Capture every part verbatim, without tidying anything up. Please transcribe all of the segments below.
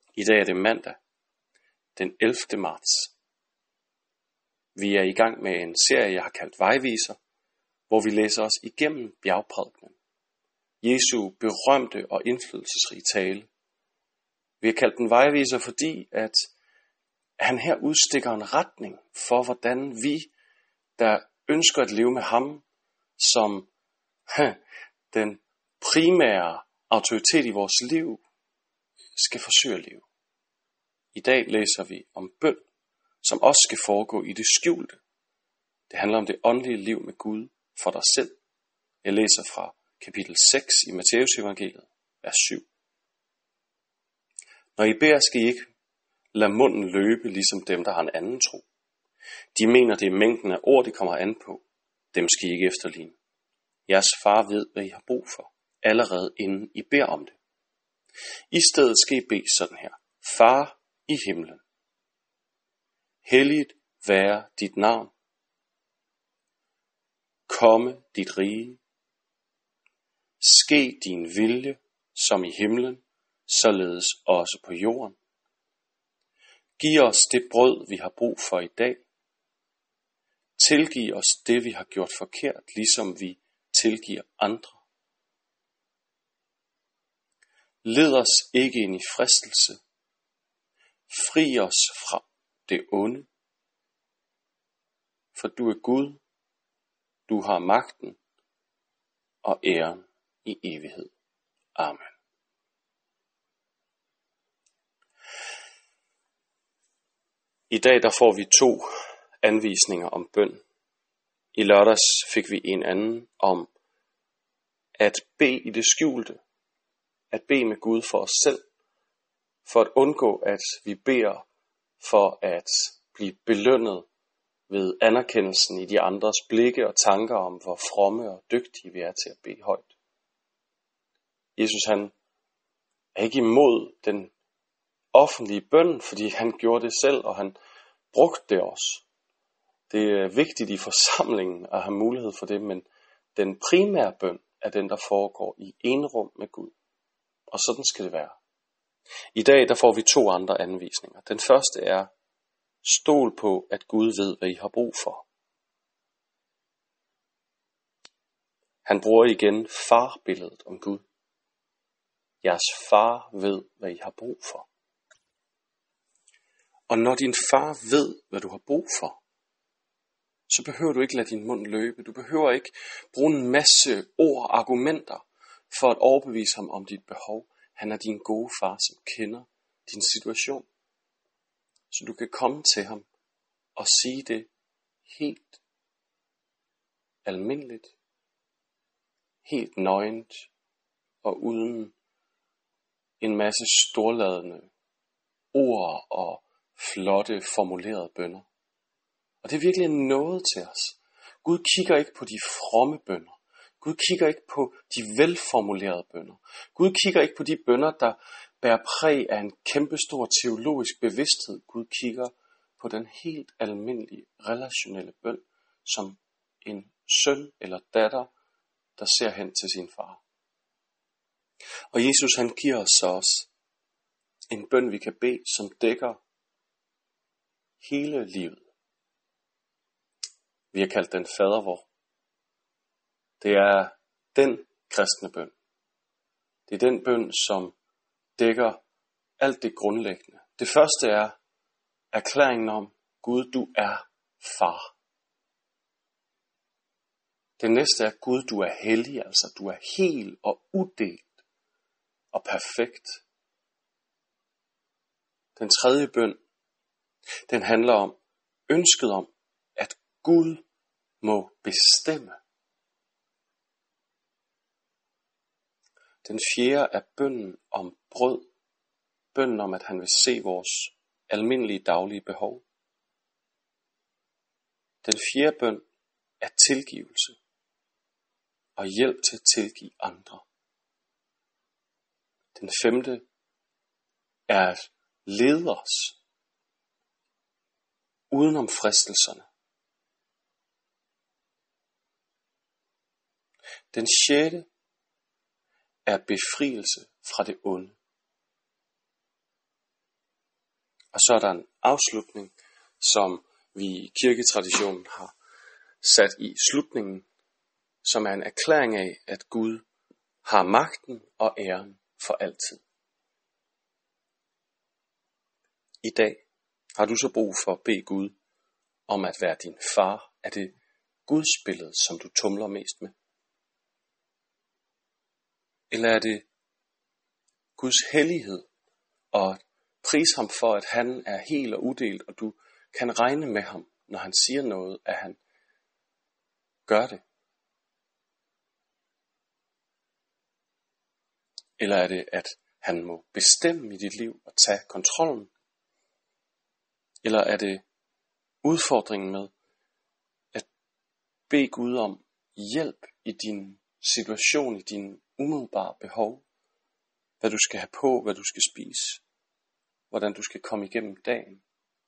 I dag er det mandag, den ellevte marts. Vi er i gang med en serie, jeg har kaldt Vejviser, hvor vi læser os igennem bjergprædikenen. Jesu berømte og indflydelsesrige tale. Vi har kaldt den Vejviser, fordi at han her udstikker en retning for, hvordan vi, der ønsker at leve med ham, som huh, den primære autoritet i vores liv, skal forsøge at leve. I dag læser vi om bøn, som også skal foregå i det skjulte. Det handler om det åndelige liv med Gud for dig selv. Jeg læser fra kapitel seks i Matthæus evangeliet, vers syv. Når I beder, skal I ikke lade munden løbe, ligesom dem, der har en anden tro. De mener, det er mængden af ord, det kommer an på. Dem skal I ikke efterligne. Jeres far ved, hvad I har brug for, allerede inden I beder om det. I stedet skal I bede sådan her. Far i himlen. Helligt være dit navn. Komme dit rige. Ske din vilje, som i himlen, således også på jorden. Giv os det brød, vi har brug for i dag. Tilgiv os det, vi har gjort forkert, ligesom vi tilgiver andre. Led os ikke ind i fristelse. Fri os fra det onde. For du er Gud. Du har magten og æren i evighed. Amen. I dag der får vi to anvisninger om bøn. I lørdags fik vi en anden om at bede i det skjulte. At bede med Gud for os selv. For at undgå at vi beder for at blive belønnet ved anerkendelsen i de andres blikke og tanker om, hvor fromme og dygtige vi er til at bede højt. Jesus han er ikke imod den offentlige bøn, fordi han gjorde det selv, og han brugte det også. Det er vigtigt i forsamlingen at have mulighed for det, men den primære bøn er den, der foregår i enrum med Gud. Og sådan skal det være. I dag der får vi to andre anvisninger. Den første er, stol på, at Gud ved, hvad I har brug for. Han bruger igen farbilledet om Gud. Jeres far ved, hvad I har brug for. Og når din far ved, hvad du har brug for, så behøver du ikke lade din mund løbe. Du behøver ikke bruge en masse ord og argumenter for at overbevise ham om dit behov. Han er din gode far, som kender din situation. Så du kan komme til ham og sige det helt almindeligt, helt nøgent og uden en masse storladende ord og flotte formulerede bønner. Og det er virkelig noget til os. Gud kigger ikke på de fromme bønner. Gud kigger ikke på de velformulerede bønner. Gud kigger ikke på de bønner, der bærer præg af en kæmpestor teologisk bevidsthed. Gud kigger på den helt almindelige relationelle bøn, som en søn eller datter, der ser hen til sin far. Og Jesus han giver os så også en bøn, vi kan bede, som dækker hele livet. Vi har kaldt den fader vor. Det er den kristne bøn. Det er den bøn, som dækker alt det grundlæggende. Det første er erklæringen om, Gud, du er far. Det næste er, Gud, du er hellig, altså du er hel og udelt og perfekt. Den tredje bøn, den handler om ønsket om, at Gud må bestemme. Den fjerde er bønnen om brød. Bønnen om, at han vil se vores almindelige daglige behov. Den fjerde bøn er tilgivelse og hjælp til at tilgive andre. Den femte er at lede os udenom fristelserne. Den sjette er befrielse fra det onde. Og så er der en afslutning, som vi i kirketraditionen har sat i slutningen, som er en erklæring af, at Gud har magten og æren for altid. I dag har du så brug for at bede Gud om at være din far. Er det Guds billede, som du tumler mest med? Eller er det Guds hellighed og pris ham for, at han er hel og udelt, og du kan regne med ham, når han siger noget, at han gør det? Eller er det, at han må bestemme i dit liv og tage kontrollen? Eller er det udfordringen med at bede Gud om hjælp i din situation, i dine umiddelbare behov? Hvad du skal have på, hvad du skal spise, hvordan du skal komme igennem dagen?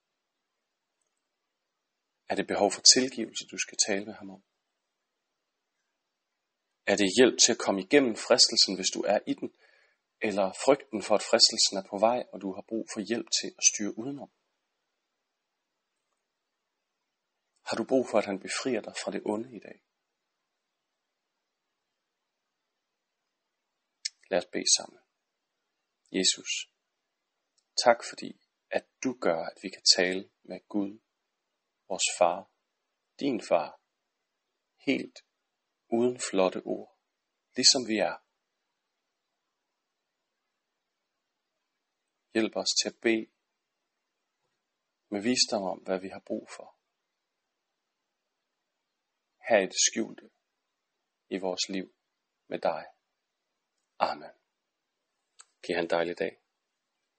Er det behov for tilgivelse, du skal tale med ham om? Er det hjælp til at komme igennem fristelsen, hvis du er i den? Eller frygten for, at fristelsen er på vej, og du har brug for hjælp til at styre udenom? Har du brug for, at han befrier dig fra det onde i dag? Lad os bede sammen. Jesus, tak fordi, at du gør, at vi kan tale med Gud, vores far, din far, helt uden flotte ord, ligesom vi er. Hjælp os til at bede med visdom om, hvad vi har brug for. Her i det skjulte i vores liv med dig. Amen. Giv han en dejlig dag.